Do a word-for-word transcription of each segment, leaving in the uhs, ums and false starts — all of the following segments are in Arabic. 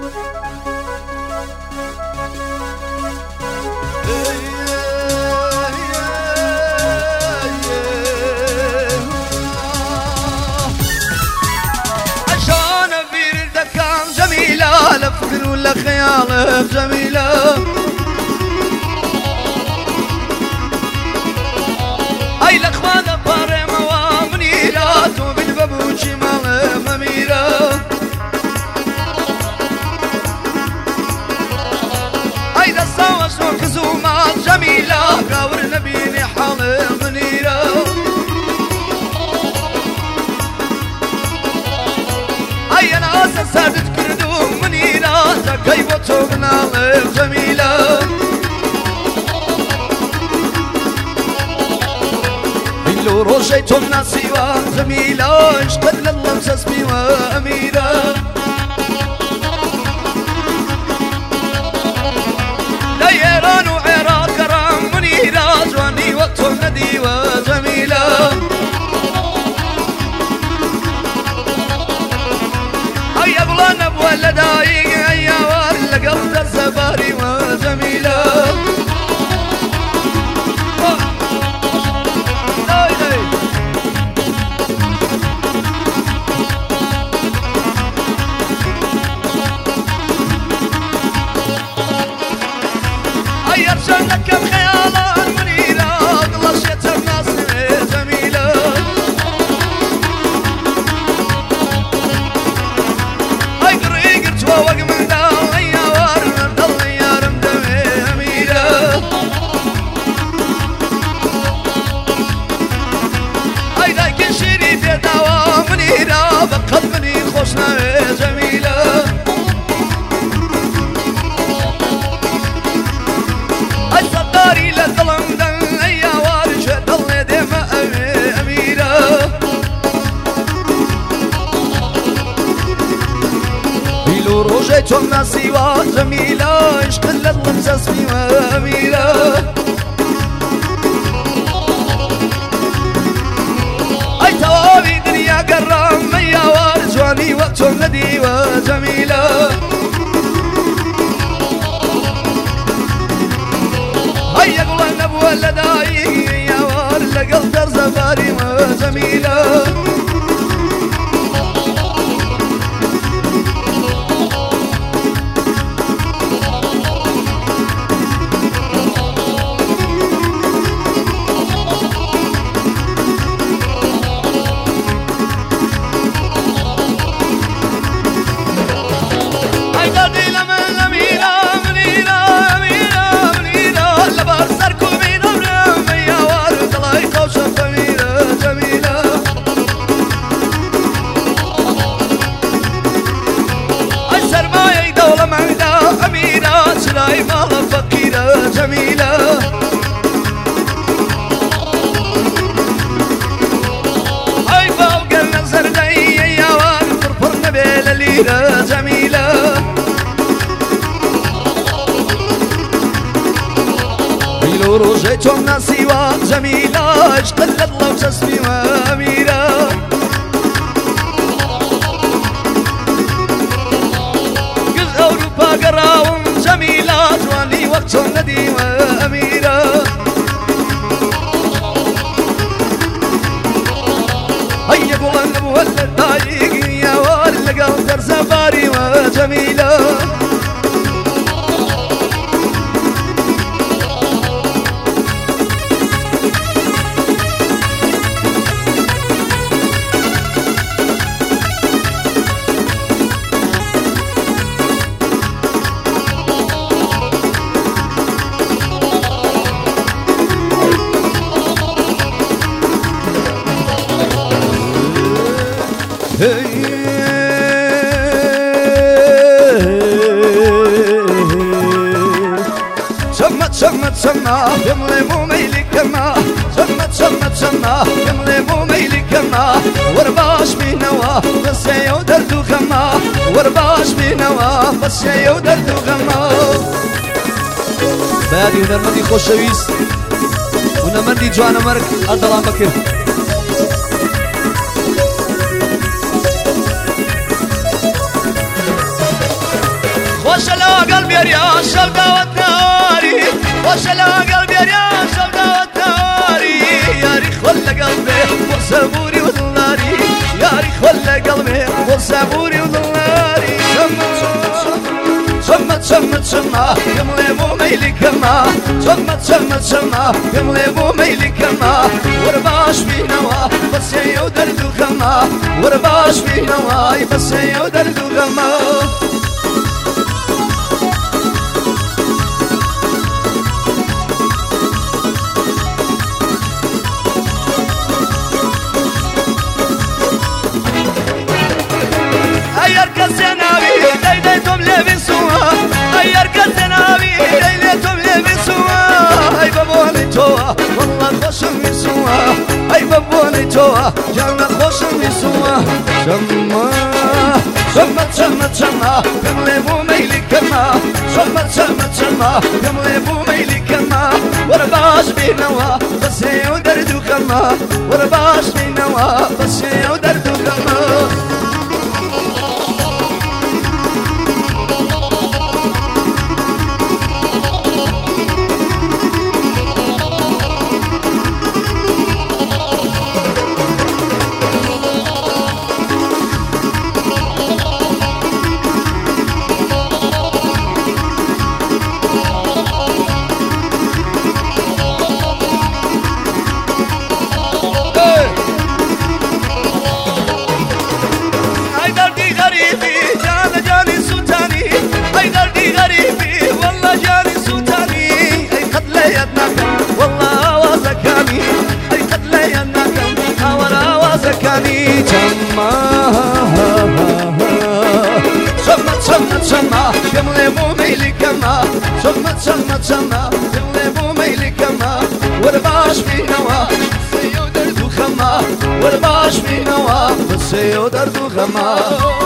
فكر ولا خيال جميلة أي الأخوان باري موامنيرات وبالبابو شمال مميرة أي دستاوى سوك زومات جميلة قاور نبيني حال منيرة أي أنا أساس سادت كردو منيرة كيف تبنى جميلة لو رجيتم ناسيوا جميلة اشتد لله مسسبي وأميرة ديران وعراق كرام منيرة جواني وقتهم ندي وجميلة أي أبلا نبوة لدايق أي وارل قلت الزباري وجميلة أي أرشانك الخيال منيرة غلشت الناس جميلة أي قري قرت ووق من داو أي وارن ضل يا رمدمي أميرة أي ذاك شريت دوا منيرة بقلبني خوشنا جميلة الصداري للظلم دل أي وارش ضل دماء أميرة بيلو روجيتهم ناسيوا جميلة اشتل للمساس فيما أميرة أي توابي دنيا قرام أي وارش واني وقتهم ندي وجميلة هيا قول النبوة لدايق يا وارل قلت زفاري وجميلة سلاي مال فقيرة جميلة أي فوق النظر دي يا وان فرفر نبيل الليلة جميلة بيلو روجيتهم ناسيوا جميلة اشتلت الله وتسمي وأميرة قز أوروبا قراهم جميلة جواني وقتهم ندي وأميرة هيا قول النبوة للدايق يا وارل قلت زفاري وجميلة شمت شمت شمت يملي مو ميلي كما شمت شمت شمت يملي مو ميلي كما ورباش بينوا بس يودرد خما ورباش بينوا بس يودرد خما بادي ونرمدي خوشويس ونمندي جوانا مرك الدلام بكر لا قلبي يا شوقة والناري وش لا قلبي يا شوقة والناري يا ريخ ولا قلبي وصبوري وضلاري يا ريخ ولا قلبي وصبوري وضلاري شمت شمت شمع يملي مو ميلي كما شمت شمت شمع يملي مو ميلي كما ورباش في نوا بس يودرد وخما ورباش في نوا بس يودرد وخما والله خوشم يسوى اي بابوني توه جانا خوشم يسوى شما شمت شمت شما يملي مو ميلي كما شمت شمت شما يملي مو ميلي كما ورباش بينوا بس يودرد وخما ورباش بينوا بس يودرد وخما شمت شمت شمع يملي مو ميلي كما شمت شمت شمع يملي مو ميلي كما ورباش في نوا بس يودرد وخما ورباش في نوا بس يودرد وخما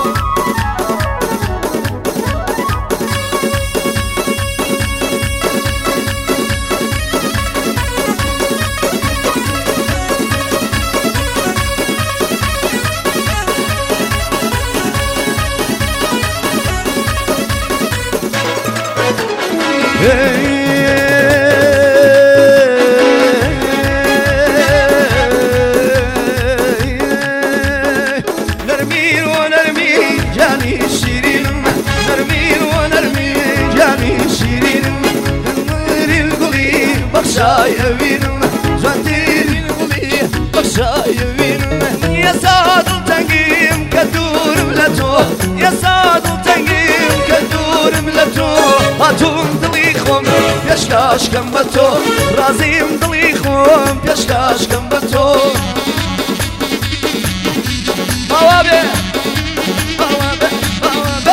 نرمي ونرمي جاني شيرين نرمي ونرمي جاني شيرين نرمي القلي بخشاي وين زنتي القلي بخشاي وين يا سعد التنقيم كدور ملتو يا سعد التنقيم كدور ملتو هاتون دليخهم بيشكاش كم بتو رازيم دليخهم بيشكاش كم بتو بوابه بوابه بوابه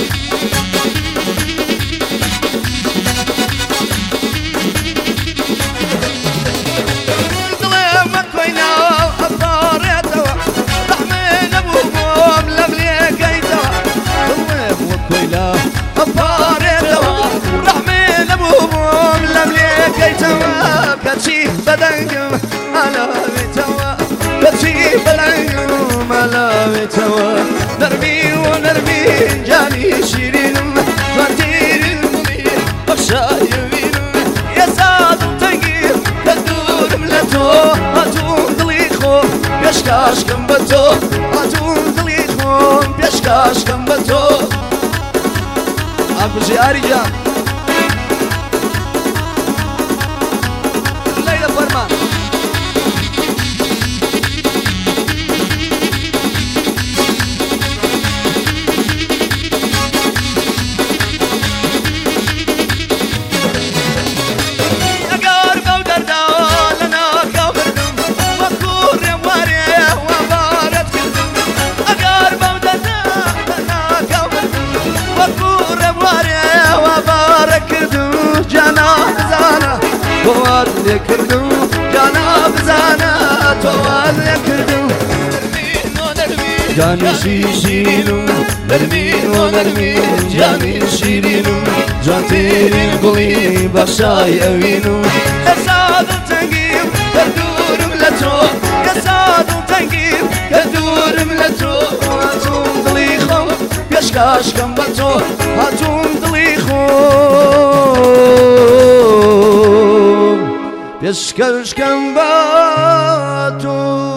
ظلم وكوينا أبطاريتو رحمين أبوهم لمليك أيتو ظلم وكوينا أبطاريتو رحمين أبوهم لمليك أيتو كتشي بدنكم أنا بتوا كتشي بدنكم أنا بتوا نرمي ونرمي جاني شيرين فانتير المضي بخشاي وين يا سعد التنقير كدور ملتو هاتون دليخو بيشكاش كم بتو هاتون دليخو بيشكاش كم بتو أبو زياري جان ليلى فرمان توال يكردو جانا بزانا توال يكردو نرمين ونرمين جاني شيشينو نرمين ونرمين جاني شيرينو جانتين القلي بخشاي اوينو يا سعد التنقيب كدور ملتو يا سعد التنقيب كدور ملتو هاتون دليخو بيشكاش كم بتو هاتون دليخو پێشکەشکەم بە تۆ